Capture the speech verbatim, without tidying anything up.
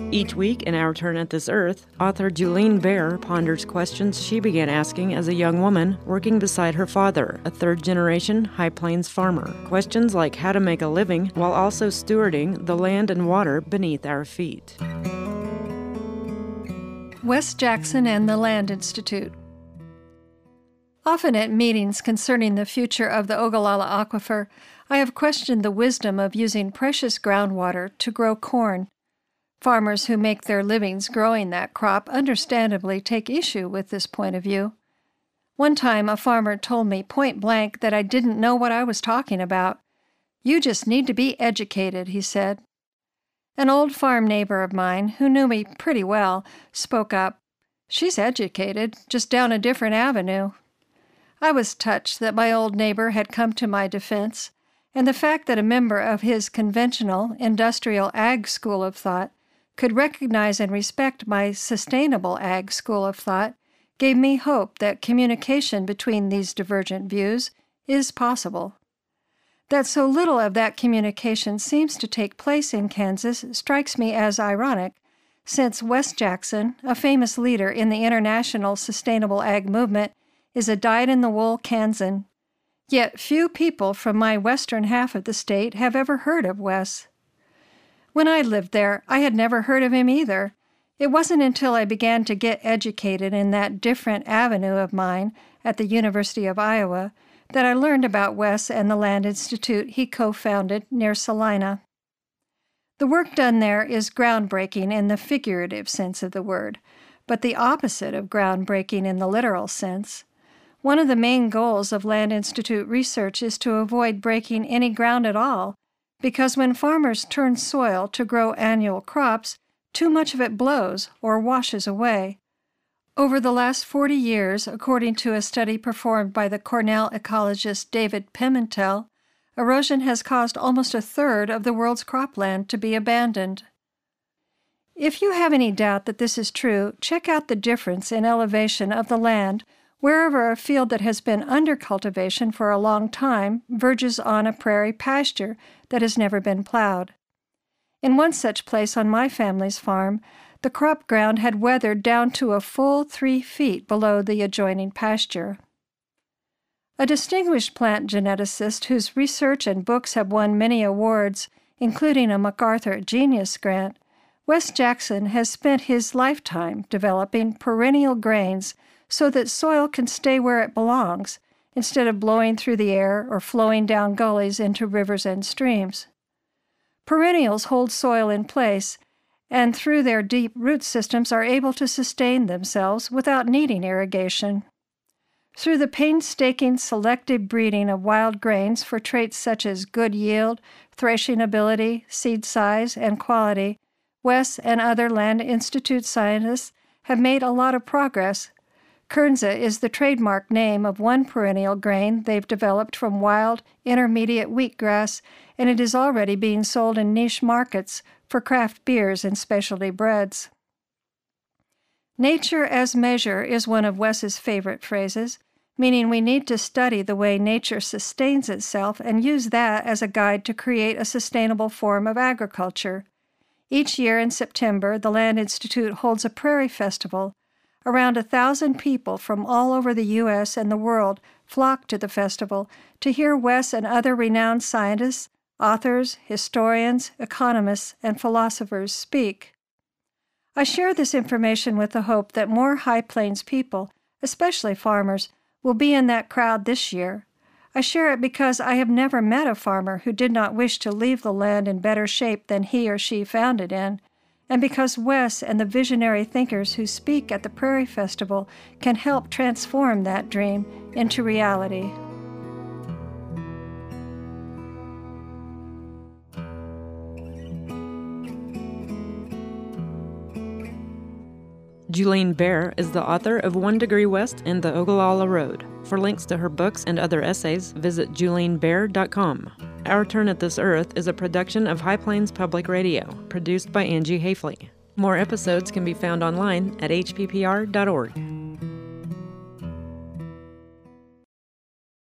Each week in Our Turn at This Earth, author Julene Baer ponders questions she began asking as a young woman working beside her father, a third-generation High Plains farmer. Questions like how to make a living while also stewarding the land and water beneath our feet. Wes Jackson and the Land Institute. Often at meetings concerning the future of the Ogallala Aquifer, I have questioned the wisdom of using precious groundwater to grow corn. Farmers who make their livings growing that crop understandably take issue with this point of view. One time a farmer told me point blank that I didn't know what I was talking about. "You just need to be educated," he said. An old farm neighbor of mine, who knew me pretty well, spoke up. "She's educated, just down a different avenue." I was touched that my old neighbor had come to my defense, and the fact that a member of his conventional, industrial ag school of thought could recognize and respect my sustainable ag school of thought gave me hope that communication between these divergent views is possible. That so little of that communication seems to take place in Kansas strikes me as ironic, since Wes Jackson, a famous leader in the international sustainable ag movement, is a dyed-in-the-wool Kansan. Yet few people from my western half of the state have ever heard of Wes. When I lived there, I had never heard of him either. It wasn't until I began to get educated in that different avenue of mine at the University of Iowa that I learned about Wes and the Land Institute he co-founded near Salina. The work done there is groundbreaking in the figurative sense of the word, but the opposite of groundbreaking in the literal sense. One of the main goals of Land Institute research is to avoid breaking any ground at all, because when farmers turn soil to grow annual crops, too much of it blows or washes away. Over the last forty years, according to a study performed by the Cornell ecologist David Pimentel, erosion has caused almost a third of the world's cropland to be abandoned. If you have any doubt that this is true, check out the difference in elevation of the land wherever a field that has been under cultivation for a long time verges on a prairie pasture that has never been plowed. In one such place on my family's farm, the crop ground had weathered down to a full three feet below the adjoining pasture. A distinguished plant geneticist whose research and books have won many awards, including a MacArthur Genius Grant, Wes Jackson has spent his lifetime developing perennial grains so that soil can stay where it belongs, instead of blowing through the air or flowing down gullies into rivers and streams. Perennials hold soil in place, and through their deep root systems are able to sustain themselves without needing irrigation. Through the painstaking selective breeding of wild grains for traits such as good yield, threshing ability, seed size, and quality, Wes and other Land Institute scientists have made a lot of progress. Kernza is the trademark name of one perennial grain they've developed from wild, intermediate wheatgrass, and it is already being sold in niche markets for craft beers and specialty breads. Nature as measure is one of Wes's favorite phrases, meaning we need to study the way nature sustains itself and use that as a guide to create a sustainable form of agriculture. Each year in September, the Land Institute holds a prairie festival. Around a thousand people from all over the U S and the world flock to the festival to hear Wes and other renowned scientists, authors, historians, economists, and philosophers speak. I share this information with the hope that more High Plains people, especially farmers, will be in that crowd this year. I share it because I have never met a farmer who did not wish to leave the land in better shape than he or she found it in, and because Wes and the visionary thinkers who speak at the Prairie Festival can help transform that dream into reality. Julene Baer is the author of One Degree West and the Ogallala Road. For links to her books and other essays, visit julene baer dot com. Our Turn at This Earth is a production of High Plains Public Radio, produced by Angie Hafley. More episodes can be found online at h p p r dot org.